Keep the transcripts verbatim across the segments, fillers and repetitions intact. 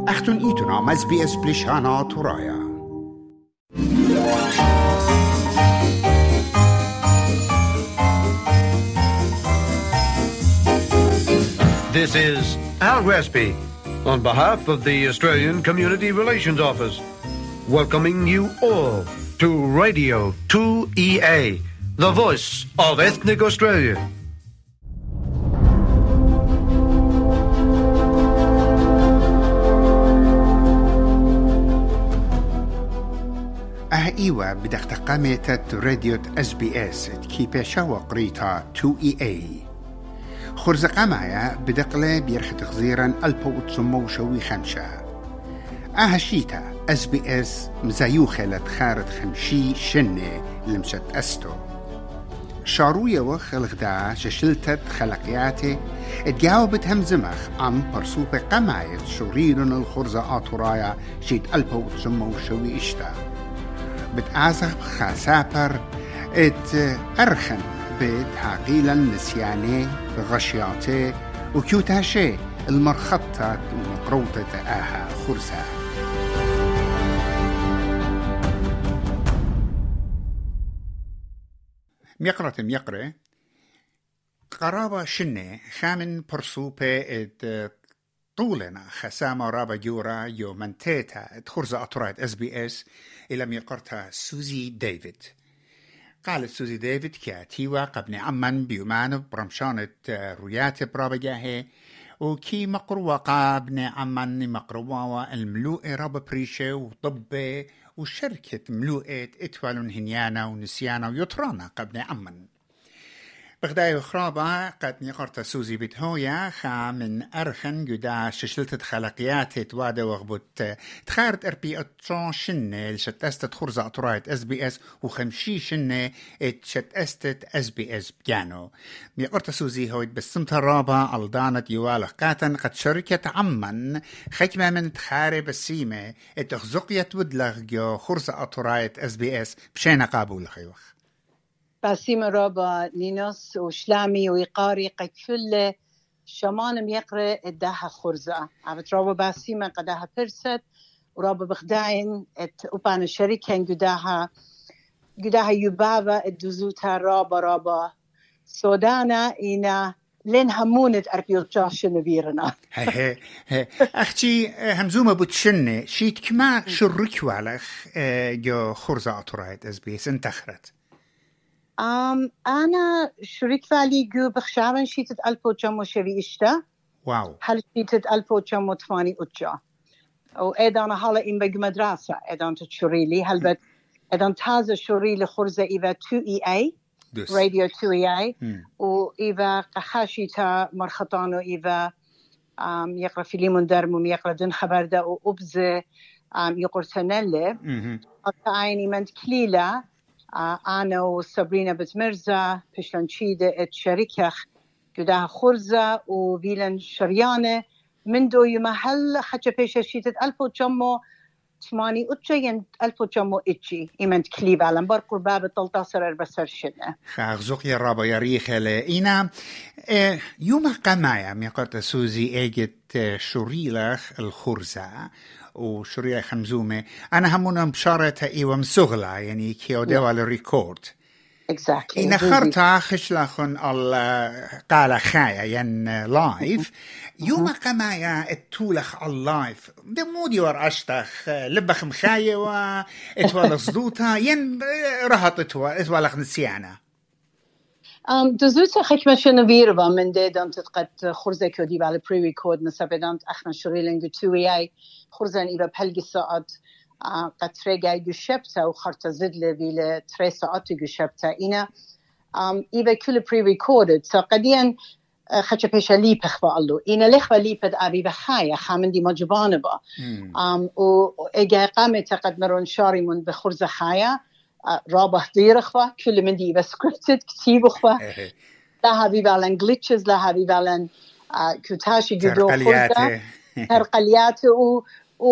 أختن إيتنا مز بي اس بلشانا تورايا. This is Al Gillespie on behalf of the Australian Community Relations Office, welcoming you all to Radio two E A, the voice of ethnic Australia. أهيوا بدك قامت راديو اس بي اس كيبشا وقريتا تو إي إي. خرزقا معايا بدقلة بيرخ تخزيرا ألبو وتسمو شوي خمشة. أهشيتا اس بي اس مزايوخة لتخارت خمشي شنة لمشت أستو. شاروية وخ الغداء ششلتت خلقياتي اتجاوبت همزمخ عم برسوبة قماية شوريرن الخرزة آتورايا شيت ألبو وتسمو شوي إشتا. بتعزف خاسابر ات أرخن بيت عقيلا نسياني غشياتي وكيوتاشي المرخطة ومقروطة آها خرزة. ميقرة ميقرة قرابة شنة خامن برسوبة ات طولنا خسامة رابا جورا يو منتيتا ات خرزة أطرات اس بي اس إلى ميقرتها سوزي ديفيد. قالت سوزي ديفيد كاتيوا قبل عمان بيومان برمشانة رويات برابجاهي وكي مقروة قابن عمان مقروة الملوء رابا بريشة وطبة وشركة ملوءة اتوالون هنيانا ونسيانا ويطرانا قبل عمان. بغداي خرابة قد نقرت سوزي بتهويا خا من أرخن جدا ششلت خلقيات توادا وغبت تخارت أربي أتشون شنة لشت أستت خرزة أطرايت اس بي اس وخمشي شنة اتشت أستت اس بي اس بيانو. نقرت سوزي هويت بسمت الرابة ألدانت يوالخ قاتن قد شركة عمان خكمة من تخاري بسيمة اتخزقيت ودلغ جو خرزة أطرايت اس بي اس بشينا قابول خيوخ. باسيم رابا نينوس وشلامي ويقاري قد كل شمان ميقرأ اداها خرزة عبت رابا باسيمة قداها برست ورابا بخداين ات اوبان الشركة قداها قداها يبابا ادوزوتها رابا رابا سودانا اينا لين همونت اربيو جاش نبيرنا. هي هي اختي همزومه بتشنه شيت كما شرك والخ جو خرزة اطرايت اس بي اس انتخرت. أم أنا شريك فعلي جو بخشارن شيتت ألبو جمو شوي إشتا. واو. هل شيتت ألبو جمو ثماني أجا. أو إدانا هلا إن بج مدرسة إدان تشريلي هل بد إدان تازة شريلي خرزة إيفا تو إي إي. راديو تو إي إي. وإيفا قحاشيتا مرخطانو إيفا أم يقرأ فيلمون درمو يقرأ دن خبر دا وأبزة أم يقرأ تنلة. أتعيني من كليلة. أنا وسابرينا بتمرزا بشلنشيدة اتشاركة جداها خرزة وبيلن شريانة من دو يمحل حتى بيشة شيتة ألفو جمو ثماني أتشين ألفو جمو إتشي إيمانت كليب على مبارك باب التلتصر أربسر شنة خاغزوك يا رابا يا ريخة إينا اه يوم قمايا ميقات سوزي إيجت شريلخ الخرزة وشريعة خمزومة أنا همونا بشارة إيوة مسغلة يعني كيو ديوة الريكورد exactly. إن خرطة خشلخن قال خايا ين لايف يوم قمايا التولخ اللايف ده مودي ورأشتخ لبخ مخايا وإتوالخ صدوتها ين رهط إتوالخ نسيانا Um, دزوتا خكمة شنو بيربا من ده دان تتقد خرزة كودي على بري ريكورد نسبة دان أخنا شريلين جتوي أي خرزة إذا بحلقي ساعات قد ترجع جشبتها وخرطة زدلة بيل تري ساعات جشبتها إنا إذا كل بري ريكوردد سقديا خدش بيش ليب خبا الله إنا لخبا ليبد أبي بخايا خامن دي مجبانة با وإجا قامت قد مرون شاري من بخرزة خايا رابح دير خوا كل من دي بسكريبتد كتيب خوا لها بيبالن glitches لها بيبالن كتاشي جدو خرزة ترقليات و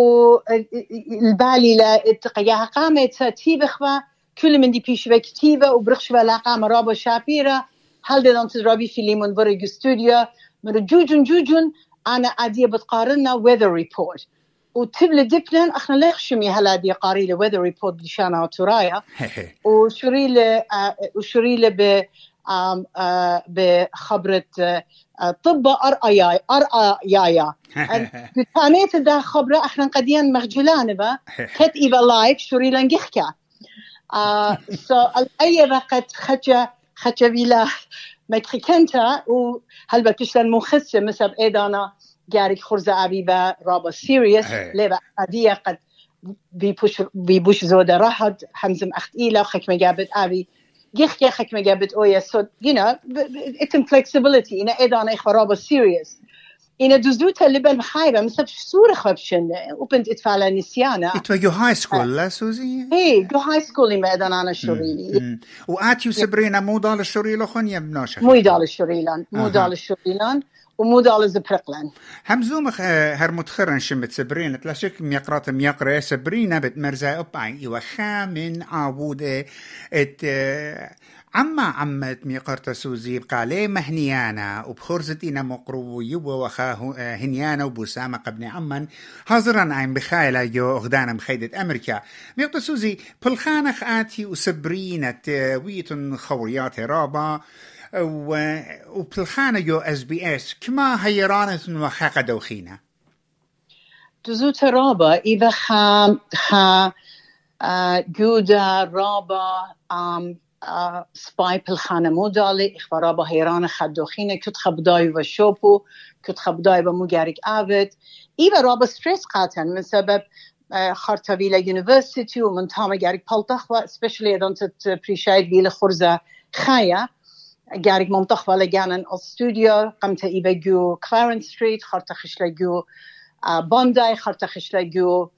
والبالي لا اتقياها قامت تيب خوا كل من دي بيش بكتيبة وبرخش بلا قام رابا شابيرة هل دي دانت رابي في ليمون برق استوديو من جوجن جوجن أنا أدي بتقارننا weather report وتبل دبلن احنا ليخشمي هلا دي قاري له ويذر ريبورت بشانا وترايا وشري له وشري له ب بخبرة طب ارأيا ارأيا كانت ده خبرة احنا قديان مخجلان با كت ايفا لايك شري لنجحكا سو اي وقت خجا خجا بلا مكركنتا وهل بتشتن مخصة مثل ايدانا جارك خرزة أبي با رابا سيريس لبا عادية قد بيبوش بيبوش زودة راحت حمزم أخت إيلا خك مجابت أبي جيخ خك مجابت أويا so you know it's flexibility إن إيدانا إخوة رابا سيريس إن دوزوتا لبن محايبة مثل سورة خبشن وبنت إتفعل نسيانا إتوا جو هاي سكول لا سوزي؟ إيه جو هاي سكول إما إيدانا أنا شوريلي وآتيو سبرينا مو دال الشوريلو خون يبناشا مو دال الشوريلان مو دال الشوريلان ومودال زبرقلان همزوم هر متخرن شمت سبرين تلاشك ميقرات ميقرة سبرينا بتمرزا أبعي يوخا من عبودة ات عما عمت ميقرت سوزي بقالي مهنيانا وبخرزتنا مقرو يبو وخا هنيانا وبسامة قبن عمان حاضرا عين بخايلة يو أغدانا مخيدة أمريكا ميقرت سوزي بالخانخ آتي وسبرينة ويتن خوريات رابا وبالخانة جو اس بي اس كما هيرانة وخاقة دوخينة تزوت رابا إذا خا خا جودا رابا ام سباي بالخانة مودالي إخبار رابا هيرانة خدوخينة كت خبداي وشوبو كت خبداي ومجارك آبد إذا رابا ستريس قاتن من سبب خارطة بيلا يونيفرسيتي ومن تاما جارك بالتخوة especially إذا أنت تبريشايد بيلا خرزة خايا جارك منطقة ولا جانا الاستوديو قمت إيبا جو كلارنس ستريت خارطة خشلا جو بونداي خارطة خشلا جو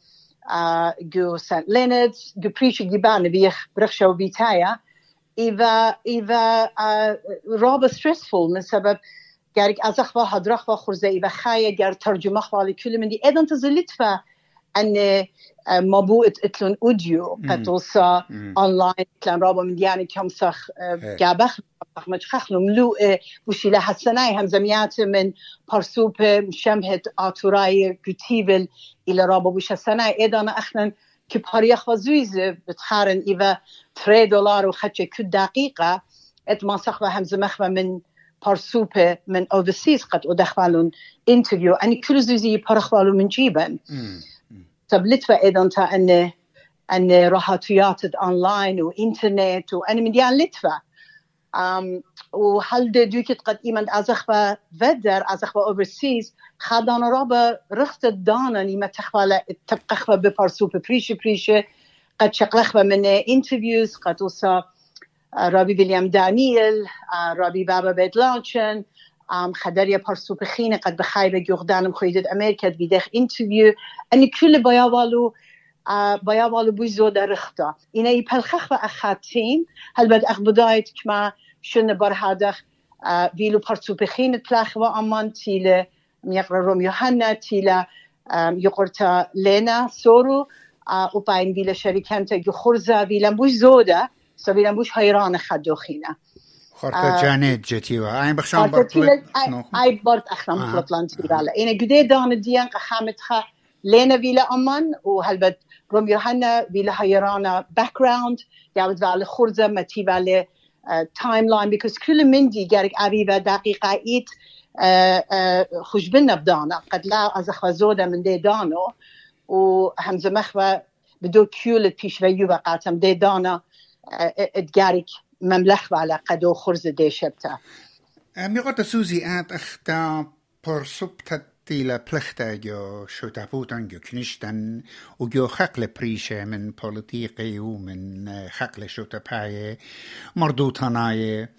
جو سانت لينردز جو بريش جيبان بيخ برخشة وبيتايا إذا إذا رابا ستريسفول من سبب جارك أزخوا هدرخوا خرزة إيبا خايا جار ترجمة خوالي كل من دي إذا تزلت فا أن مبوء اتلون أوديو قطوسا أونلاين كلام رابا من دياني كم سخ جابخ مجخخلو ملوء بوشي لها السناي هم زميات من برسوب مشمهد آتوراي كتيبل إلى رابا بوش السناي إيدانا أخنا كباريخ وزويزة بتخارن إذا تري دولار وخدشة كل دقيقة ات ما سخوا هم زمخوا من برسوب من overseas قد ودخوالون انتريو أني كل زويزي برخوالو من جيبا تبلتفا إيدان تا أن أن راحتيات أونلاين وإنترنت وأنا من ديان لتفا Um, وهل دوكت قد إيمان أزخوا ودر أزخوا overseas خدانا رابا رخت الدانا نيمة تخوالا تبقخوا ببارسوب بريشة بريشة قد شقلخوا من انترفيوز قد وصا رابي ويليام دانييل رابي بابا بيدلانشن خدريا بارسوب خينة قد بخايبة جوغدانم خويدت أمريكا بيدخ انترفيو أني كل بياوالو بياوالو بوزودا رختا إنا يبالخخوا أخاتين هل بد أخبضايت كما شن برهادخ بيلو بارسوب خينة بلاخوا أمان تيلا ميقرا روم يوحنا تيلا يقرتا لينا سورو وباين بيلا شركانتا يخرزا بيلا بوزودا سو بيلا بوش هيران خدوخينا خارطة جانيت جتيوا أي بخشان برطلت أي برط أخرام برطلان تيوالا إنا قدي دان ديان قحامتها لينا بيلا أمان وهلبت روم يوحنا بيلا هيرانا باكراوند يعود على خرزة ما تيوالا تايم لاين بيكوز كل من دي جارك أبيبا دقيقة إيت خشبنا بدانا قد لا أزخوا زودا من دي دانو وهمزة مخوة بدو كيولة بيش ويوبا قاتم دي دانا اتجارك مملخ على قدو خرز دي شبتا ميغوتا سوزي آت اختا برسوبتا تيلا بلختا جو شوتابوتان جو كنشتن وجو خقل بريشة من بوليتيقي ومن خقل شوتاباية مردوطاناية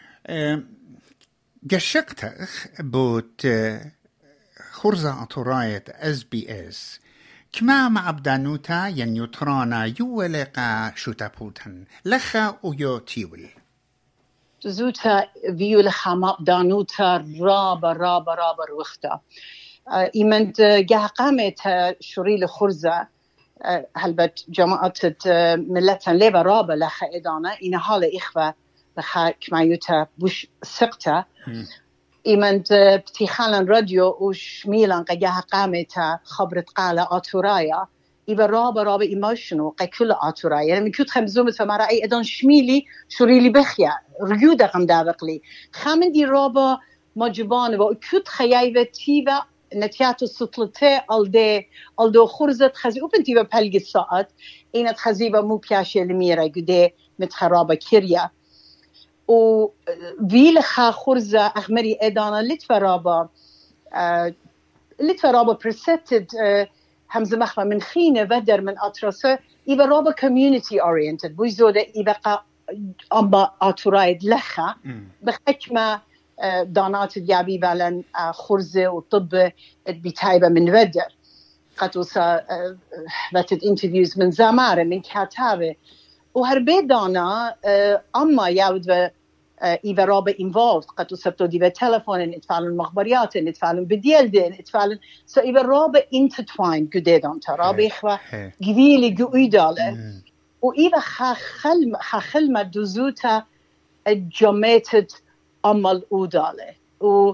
جشقتخ بوت خرزة أطراية اس بي اس كما مع بدانوتا ين يطرانا يولقا شوتابوتن لخا ويو تيول زوتا فيو لخا مع بدانوتا رابا رابا رابا روختا إيمنت جاه قامت شريل خرزة هلبت جماعة ملتان ليبا رابا لخا إدانا إن حال إخوة لخا كما يوتا بوش سقتا إيمانت بتيخالن راديو وش ميلان قجاها قامتها خبرت قالة آتورايا إيبا رابا رابا إيموشنو قا كل آتورايا يعني من كنت خمزومت فما رأي أدان شميلي شوريلي بخيا رجودة قم دابقلي خامن دي رابا مجبان وكنت خيايبة تيبا نتياتو سطلته ألدي ألدو خرزت خزي وبن تيبا بهالجي الساعات إينت خزيبا مو بياشي الميرا قدي متخرابة كيريا و ويلخا خرزة أخمري إدانا لتفرابا آه لتفرابا برستد آه همزة مخفى من خينة بدر من أطرسة إيبا رابا community oriented بويزودة إيبا أبا أطرايد لخا بحكمة آه دانات الجابي بالن آه خرزة وطب بتايبة من بدر قطوسا آه بتد interviews من زمارة من كاتابة وهربي دانا آه أما يود إيفا رابا involved قد سبتو ديبا تلفون نتفعلن مخبريات نتفعلن بديلدن نتفعلن سو إيفا رابا intertwined قديدان ترابا إخوة قبيلي قويدالة وإيفا خخل خخل دوزوتا جمعتد أمال أودالة و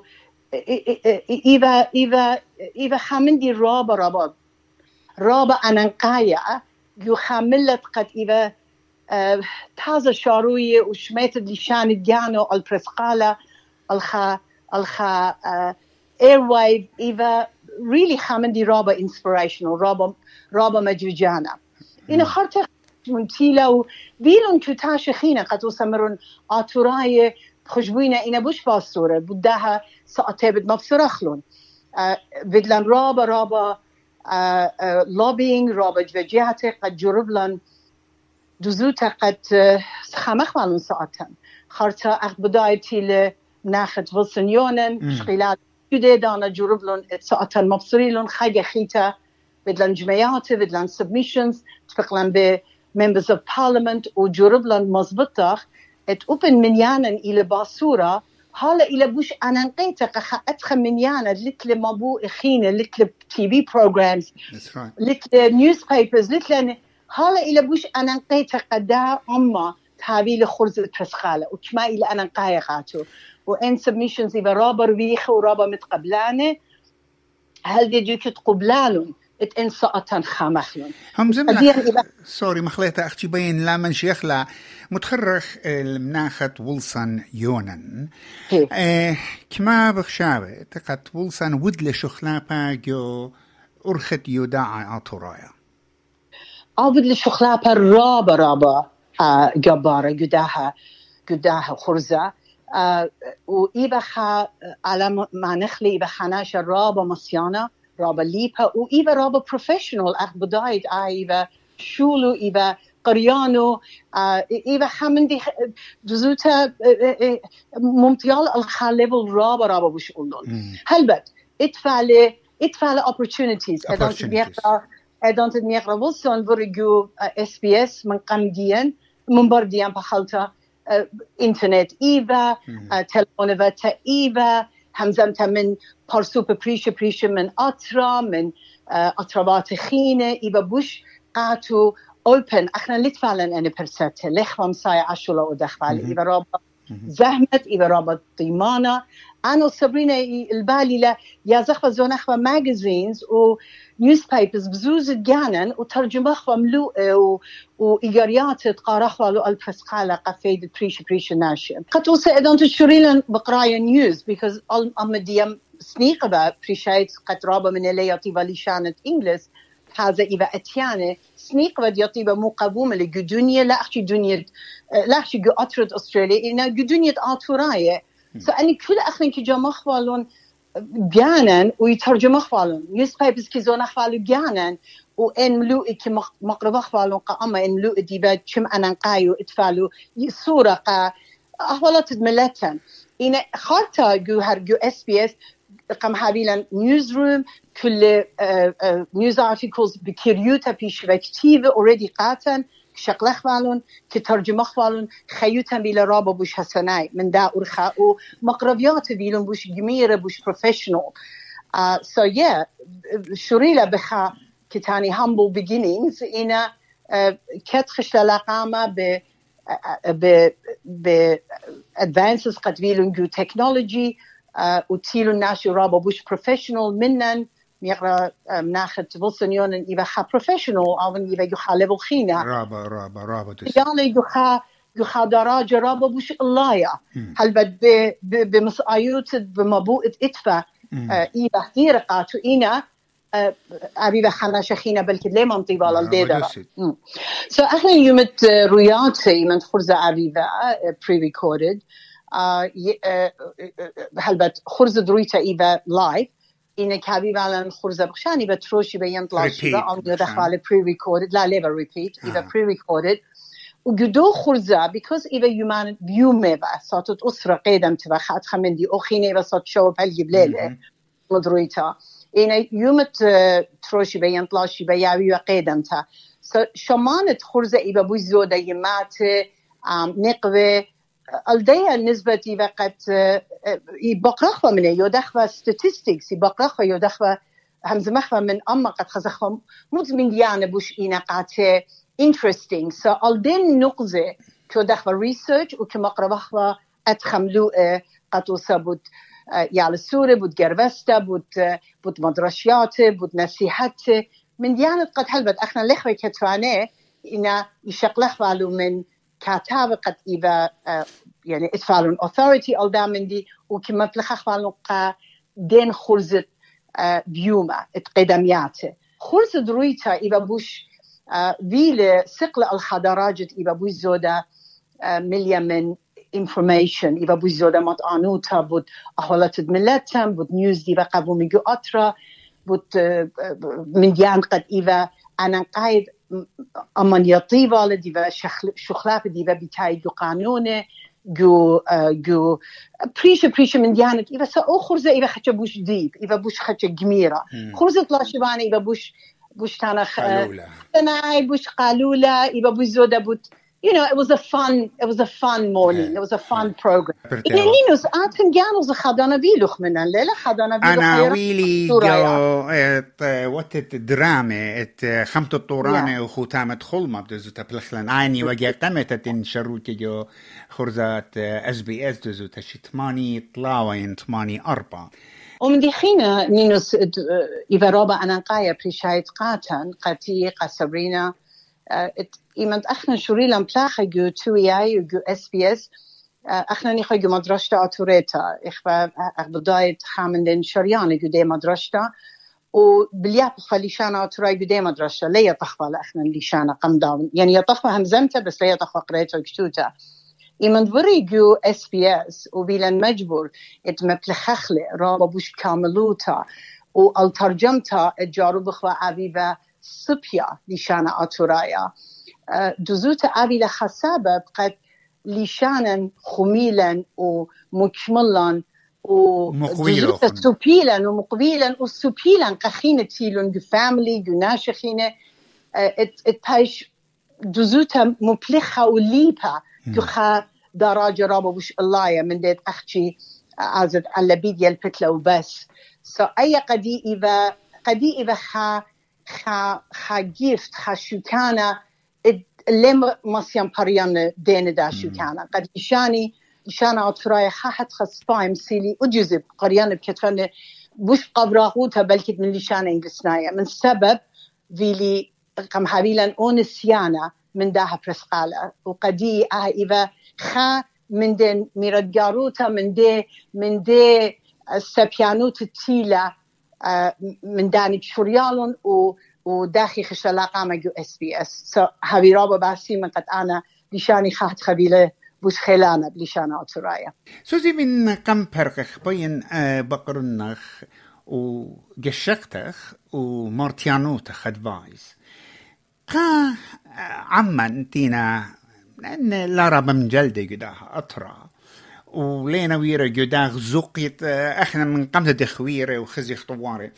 إيفا إيفا إيفا خامندي رابا رابا رابا أننقايا جو خاملت قد إيفا آه، تازه شاروية وشميتد لشان الجانو البرسقالة الخا الخا آه، airwave إيفا really خامندي رابا inspirational رابا رابا مجوجانا إنه خرطة منتيلة وبيلون كتاش خينة قد وسمرون آتوراية خشبوينة إنه بوش باصورة بدها ساعتين مبصرة خلون آه، بدلن رابا رابا آه، آه، lobbying رابا جوجيهاتي قد جربلن دوزوتا قد خمخ مالون ساعتن خارتا اخ بدايتي لناخت وصنيونن شغلات جدي دانا جربلون ساعتن مبصريلون خيجة خيتا بدلن جمعيات بدلن submissions تفقلن ب members of parliament وجربلون مزبطخ ات اوبن منيانا الى باسورة حالا الى بوش انانقيتا قخا اتخم منيانا لتل مابو اخينا لتل تي في programs لتل newspapers لتل حالا إلى بوش أنا نقيت قدا أما تابي لخرزة تسخالة وكما إلى أنا نقايا قاتو وإن submissions إذا رابا ربيخ ورابا متقبلانة هل دي جوكي تقبلالون إن ساعتان خامخلون هم زمنا سوري مخليتا أختي بين لا من شيخلا متخرخ المناخة ويلسون يونان اه كما بخشابة تقت ويلسون ودل شخلابا جو أرخت يوداع آتورايا عبد لشخلابا رابا رابا آه جبارة قداها قداها خرزة آه وإيبخا على ما نخلي إيبخاناش رابا مصيانة رابا ليبها وإيبا رابا professional أخ بدايد إيبا شولو إيبا قريانو آه إيبا حمندي جزوتا ممتيال الخالبل رابا رابا بش قلون هلبت اتفعلي اتفعلي opportunities opportunities أدانت ميقرا وصلن برجو إس بي إس من قمديان من برديان بخلطة إنترنت إيفا تلفون فتا إيفا همزمتا من بارسوب بريشة بريشة من أطرا من أطرابات خينة إيفا بوش قاتو أوبن أخنا لتفعلن أنا برساتة لخوام ساي عشولا ودخفالي إيفا رابط زحمت إيفا رابط ضيمانة أنا صبرينا البالي لا يا زخفة زون أخوة ماجازينز و newspapers بزوز جانن وترجمة أخوة ملوء وإيجاريات تقارا أخوة لو البرسقالة قفيد بريش بريش ناشن قد وصل إذا تشوريلن بقرايا نيوز because أم ديام سنيقة بقى بريشايت قد رابا من اللي يطيبا لشانت إنجلس هذا إذا أتيانة سنيقة يطيبا مقابومة لجدونية لا أحكي دنيا لا أحكي جو أطرد أستراليا إنها جدونية آتوراية فأني كل أخوين كي جا مخوالون جانن ويترجم أخوالون newspapers كي زون أخوالو جانن وإن ملوء كي مقرب أخوالون قاما إن ملوء ديبا كم أنا نقايو اتفالو صورة قا أخوالات ملتن إن خارتا جو هرجو إس بي إس قام هابيلن newsroom كل news articles بكريوتا بيشفكتيفة already قاتن شغله خالون كترجمة خالون خيوتهم بيلا رابا بوش حسناي من دا أرخاء ومقربيات بيلون بوش جميرة بوش professional uh, so yeah شريلة بخا كتاني humble beginnings إنا uh, كتخش للاقامة ب ب ب advances قد بيلون جو technology وتيلو الناشي رابا بوش بروفيشنال منن ميقرا مناخت بوصنيون إذا خا بروفيشنال أو إذا يخا ليفل خينا رابا رابا رابا يعني يخا يخا دراجة رابا بوش الله يا هل بد بمسايوت بمبوءة إتفا إذا احتيرقات وإنا أبي خنا شخينا بلكي ليه منطي بالا الديدرا so احنا يومت روياتي من خرزة أبي pre-recorded هل بد خرزة درويتا إذا live إنك هابي بالا خرزة بخشاني بتروشي بينطلع شبا أو يدخل pre-recorded لا ليفر repeat إذا pre-recorded وجدو خرزة because إذا يومان بيومي بقى صوتت أسرة قيدم تبا خات خمندي أخيني بصوت شو بهالجي بليلة مدرويتا إن يومت تروشي بين طلاشي بياوي وقيدمتا شمانت خرزة إذا بوزودة يمات نقوة الدية نسبة إذا قد يبقرخوا منه يدخوا statistics يبقرخوا يدخوا همز مخوا من أما قد خزخوا مزمن ديانة بوش إنا قاته interesting so الدين نقزة كودخوا research وكمقربخوا أتخملوه قد وصبت يعني السورة بود جربسته بود بود مدرسياته بود نصيحته من ديانة قد حلبت احنا لخوة كتفانه إنا يشقلخ والو من كاتاب قد إذا يعني اتفعلون authority أو من دي وكما تلخخ والو قا دين خرزة بيومة اتقدمياته خرزة درويتا إذا بوش فيل سقل الحضاراجت إذا بوش زودا مليا من information إذا بوزودا مات آنوتا بود أحوالات ملتهم بود نيوز دي بقى بوميجو أطرا بود من ديان قد إذا أنا قايد أمان يطيبا لدي شخلاف دي بيتاي جو قانونه جو جو بريشة بريشة من ديانك إذا سأو خرزة إذا خدش بوش ديب إذا بوش خدش جميرة خرزة لا شبانة إذا بوش بوش تانخ أنا بوش قالولة إذا بوزودا بود you know, it was a fun, it was a fun morning. It was a fun program. Ninus, أنتم جانوا زخدنا بيلوخ منن ليلة خدنا بيلوخ. أنا ويلي جو ات وقت الدراما ات خمت الطورانة وختامة خلمة بدزو تبلخلن عيني وجا قمت تن شروتي جو خرزات اس بي اس دزو تشي ثماني طلاوين ثماني أربعة. ومن دي خينا نينوس إذا رابع أنا قاية بريشايت قاتن قاتي قاسبرينا إيمانت أخنا شوريلا مبلاخة جو تو إي آي وجو إس بي إس أخنا نيخا جو مدرسة أتوريتا إخبا بداية خامندين شريانة جو دي مدرسة وبالياب خليشانا أتوراي جو دي مدرسة ليه تخفى لأخنا ليشانا قمداون يعني يطخفى همزمتا بس ليه تخفى قريتا وكتوتا إيمانت وري جو إس بي إس وبيلان مجبور إت مبلخخلي رابا بوش كاملوتا والترجمتا الجارو بخوا عبيبا سبيا ليشانا أتورايا جزوت أبي لخسابة قد ليشانا خميلا ومكملا وجزوت سبيلا ومقبيلا وسبيلا قخينة تيلون جو فاميلي جو ناشخينة اتبايش جزوت مبلخة وليبها جو خا دراجة رابا وش الله من ديت أختي عزد على بيدي البتلة وبس سو أي قدي إذا قدي إذا خا خا خا جيفت خا شوكانا لم مسيان بريان دين دا شوكانا قد إشاني إشانا أطفراي خاحت خصفايم سيلي أجزب قريان بكتفن بوش قبراغوتا بلكت من لشان إنجلسنايا من سبب فيلي قم حبيلا أونسيانا من داها برسقالة وقدي آه إذا خا من دين ميردقاروتا من دي من دي السبيانوت التيلة من داني بشوريالون و وداخل خشلاقة ما جو اس بي اس so هذي رابع باسي من قد أنا لشاني خات خبيلة بوش خلانة بلشانة أطرايا سوزي من كم برخ بين بقرنخ وجشقتخ ومارتيانوتخ أدفايز قا عمان تينا لأن لا رابع من جلدة قداها أطرا ولينا ويرا قداغ زوقيت احنا من قمت دخويرة وخزي خطواري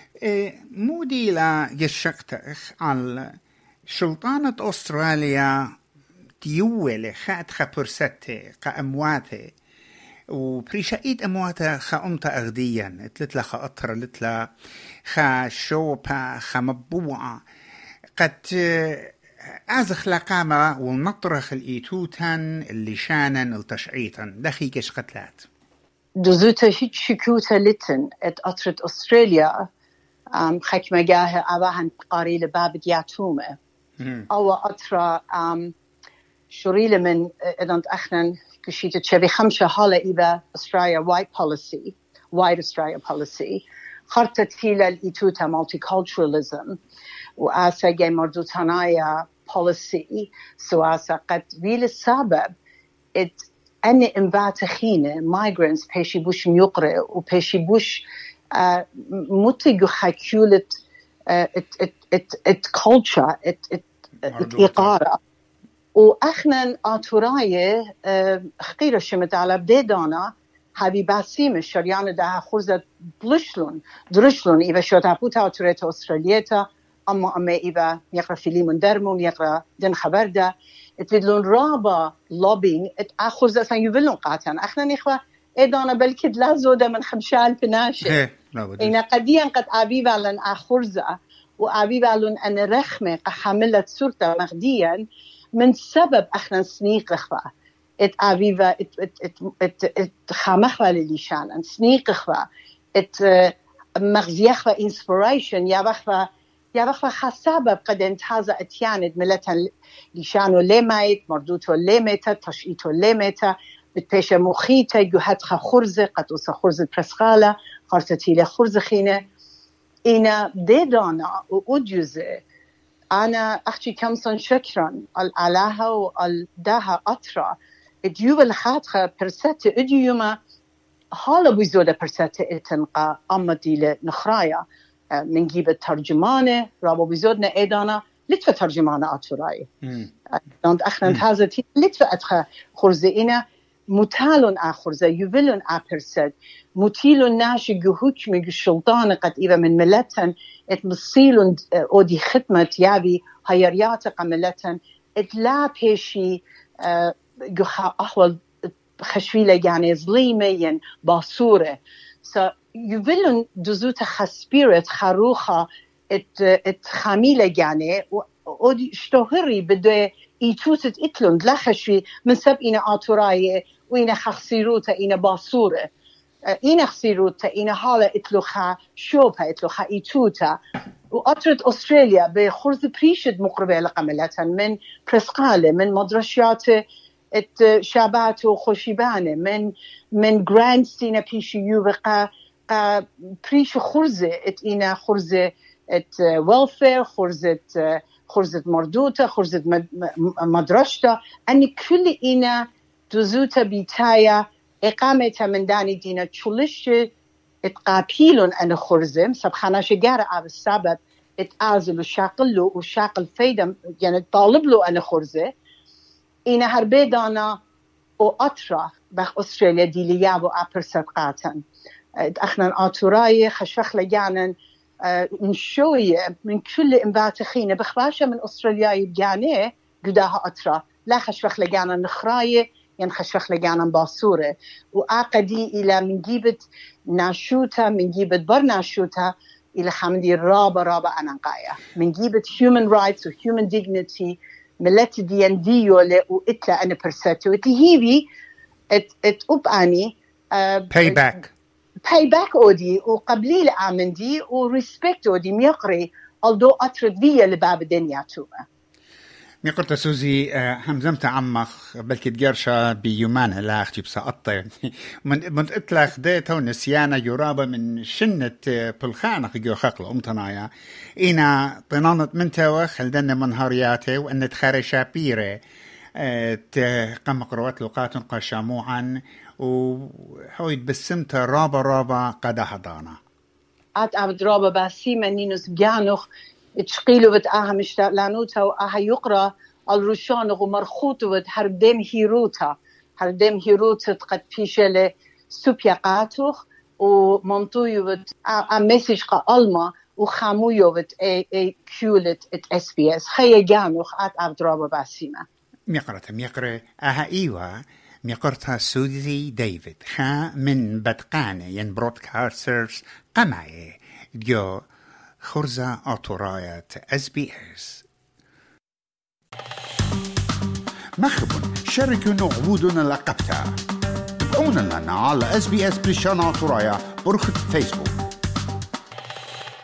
مودي لا يشقتخ على سلطانة أستراليا تيولي خات خبرستي كأمواته وبريشايد أمواته خأمتا أغديا تلتلا خأطر لتلا خا شوبا خمبوعة قد أزخ لقامة ونطرخ الإيتوتان اللي شانا التشعيطا دخيكش قتلات دوزوتا هیچ شکوتا لتن ات أطرت أستراليا ام خكمة جاها أباهن قاريل باب دياتومة أو أطرا ام شريل من إذا أخنا كشيت تشبي خمسة حالة إذا أستراليا وايت بوليسي وايت أستراليا بوليسي خرطت فيلا الإيتوتا multiculturalism وآسا جاي مردوتانايا policy سواسا قد فيل السبب ات أني انباتخينة migrants بيشي بوش ميقرأ وبيشي بوش uh, مطلقو حكيولة uh, ات ات ات ات culture ات ات ات إقارة وأخنا آتوراية uh, خقيرة شمت على بديدانا هذه باسيمة شريانة ده خرزة بلشلون درشلون إذا شو تعبوتها آتوريتا أستراليتا أما أما إذا يقرأ فيلي من درمون يقرأ دين خبر ده اتفيدلون رابا لوبينج ات أخرزة سان يبلون قاتن أخنا نخوة إدانا بلكد لازو ده من خمشال بناشة إنا قديا قد أبيبا لن أخرزة وأبيبا لن أن رخمة حملت صورة مغديا من سبب أخنا سنيق رخوة ات أبيبا ات ات ات ات ات خامخوة لليشان سنيق رخوة ات مغزيخوة inspiration يا بخوة يا بخوة خسابة قد انتهازة اتياند ملتن ليشانو ليمايت مردوتو ليميتا تشئيتو ليميتا بتبيشة مخيطة جوهتخا خرزة قد وصا خرزة برسخالة خارتتي لخرزة خينة إنا ديدانا وأديوزة أنا أختي كمسان شكرا العلاها والداها أطرا اديو بالخاتخة برساتة اديوما حالا بيزودة برساتة اتنقى أما دي نخرايا من جيب الترجمانة رابو بيزودنا إيدانا لتفة ترجمانة أطراي دانت أخنا انتهازتي لتفة أدخى خرزينا متالون آخرزة يولون آبرسد متيلون ناشي جهوكمي جشلطان قد إذا من ملتن اتمصيلون أودي خدمة يابي هيريات قملتن اتلا بيشي جها أحوال خشويلة يعني ظليمة ين باصورة so يولون دزوت خسبيرت خروخة ات ات خاميلة يعني ودي اشتهري بده يتوتت اتلون لخشي من سب إنا آتوراية وإنا خسيروتا إنا باصورة إنا خسيروتا إنا حالة اتلوخا شوبها اتلوخا إيتوتا وأطرت أستراليا بخرز بريشد مقربة لقملتها من برسقالة من مدرشيات ات شابات وخوشيبانة من من جراندستينا بيشي يوبقى بريش خرزة ات إنا خرزة ات ويلفير خرزة خرزة مردوتا خرزة مدرشتا أني كل إنا دوزوتا بيتايا إقامتها من داني دينا تشولش اتقابيلون أنا خرزم سبحانه شجارة على السبب اتعازل وشاقله وشاقل فيدا يعني طالب له أنا خرزة إنا هربيدانا وأطرا بخ أستراليا دي ليابو أبرسقاتن أخنا آتوراي خشفخ لجانا نشوية من كل انباتخينة بخباشة من أستراليا يبجانيه قداها أطرا لا خشفخ لجانا نخراية ين خشفخ لجانا باصورة وآقدي إلى من جيبت ناشوتا من جيبت برناشوتا إلى خمدي رابا رابا أنقايا من جيبت human rights و human dignity ملت ديان ديولة وإتلا أنا برساتو وتهيبي ات ات أباني payback payback أودي وقبليل آمندي ورespect أودي ميقري ألدو أطرد فيا لباب الدنيا توما ميقرت سوزي همزمت عمخ بلكي تجرشا بيومان لا أختي بساقطة من من إطلاق ديتا ونسيانا يرابا من شنة بلخانة جو خقل أمتنايا إنا طنانت من توا خلدنا منهارياته وأن تخارشا بيرة تقام قروات لقات قشاموعا وحويد بسمت رابا رابا قد هضانا عاد عبد رابا باسيما نينوس بيانوخ تشقيلو بت آها مشتاق لانوتا وآها يقرأ الروشانغ ومرخوتو بت هردم هيروتا هردم هيروتا قد بيشل سوبياقاتوخ ومنطويو بت أمسيج قا ألما وخامويو بت اي اي كيولت ات اس بي اس خي جانوخ عاد عبد رابا باسيما ميقرأت ميقرأ آها إيوا ميقرتها سوزي ديفيد خا من بدقانة ين برودكاسترز قمعي جو خرزة أطرايات اس بي اس مخبون شاركوا نعودنا لقبتا تابعونا لنا على اس بي اس بريشانا ترايا برخة فيسبوك.